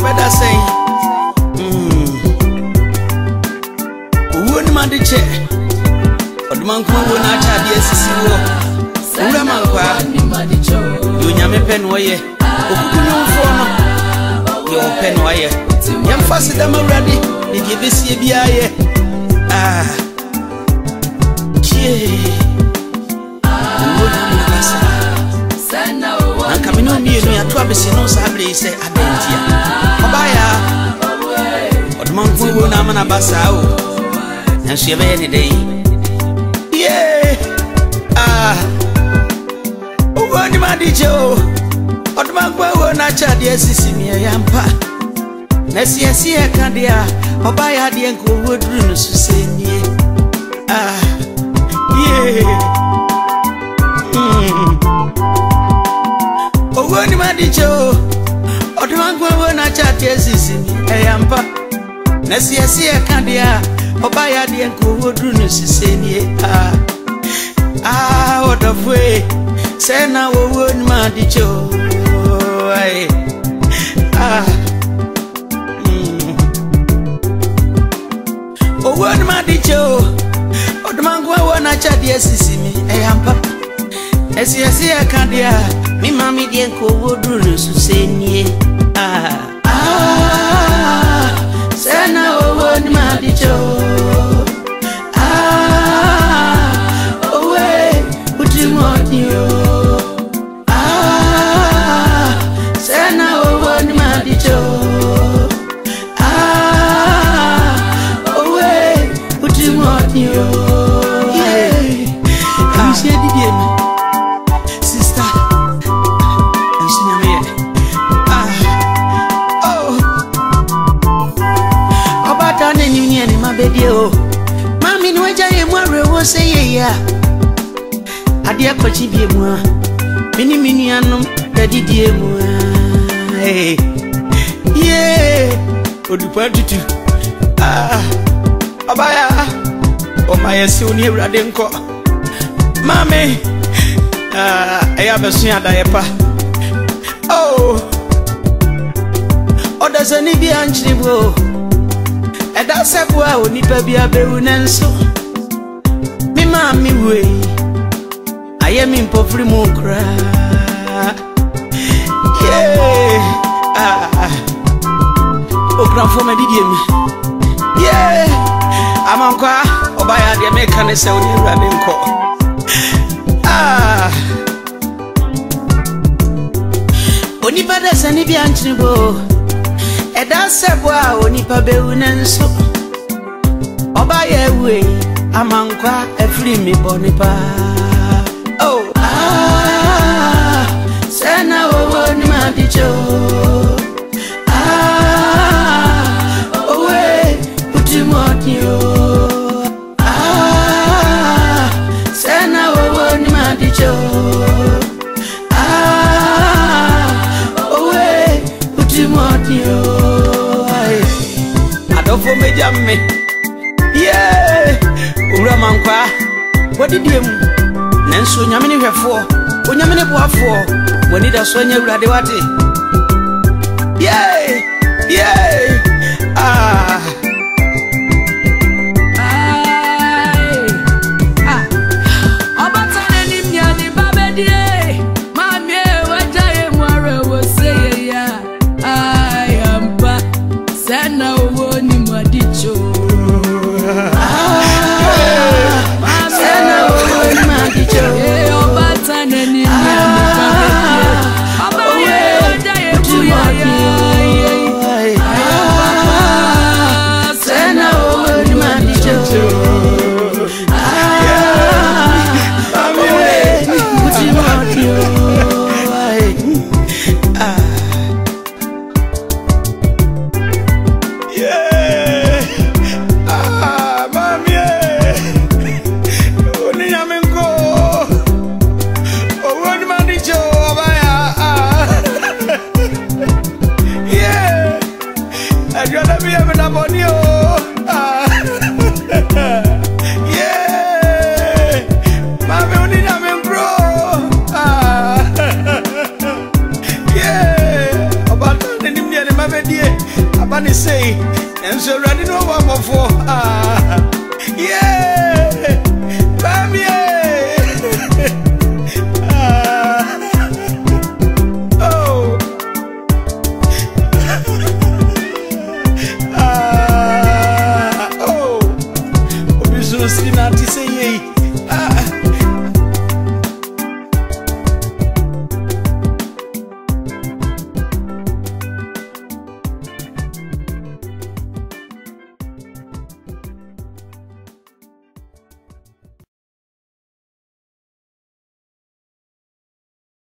better say. Who man the chair? But man come on at the SCO. Ura man, you nyame pen way. Your pen wire. Young fast them already. Did you be see a I'm coming on me and Travis no Sabri say Adentia. Obaya, but Monk will not Basao, and she have any day. Yeah, what the man did Joe? What Monk will not chat, yes, see me a yampa. Let's see a candia, Obaya the uncle would run to say me. Yeah. When my dicho, or the one when I chat, yes, is in a yampa. Nessie, I see a candia, or buy a dear cool drunus, say, what of way, say now, would my dicho. Oh, when my dicho, or the man when I chat, yes, is in a yampa. As you see a candia. Mi mami dien ko wodru su senye sana wo ni ma di cho owe uti mo ni o sana wo ni ma di cho owe uti mo ni o yeah she di bien Mami no eja ye mware wo se ye ya ade akwachi bie mu a mini anum dadi die mu a yeah odupa tutu abaya o maye se oni ewrade nko mami eya besu ada ye pa odazani bi anchiribo Eda sebua onipa bia bewu nanso mi mami we aye mi mpofri mu kra yeah okran fo me didie mi yeah amankwa obaya de me kan se oni urade nko onipa da sani bi anchiribo Eda sebua onipa bewu nanso Oba ye we amankwa efri mi bonipa Sana wo ni ma dicho owe utimoti o sana wo ni ma dicho owe utimoti o Adofo mejamme yeah ura mankwa wodidiem nanso nyamene hwefo onyamene boafo woni da so nya urade wate yeah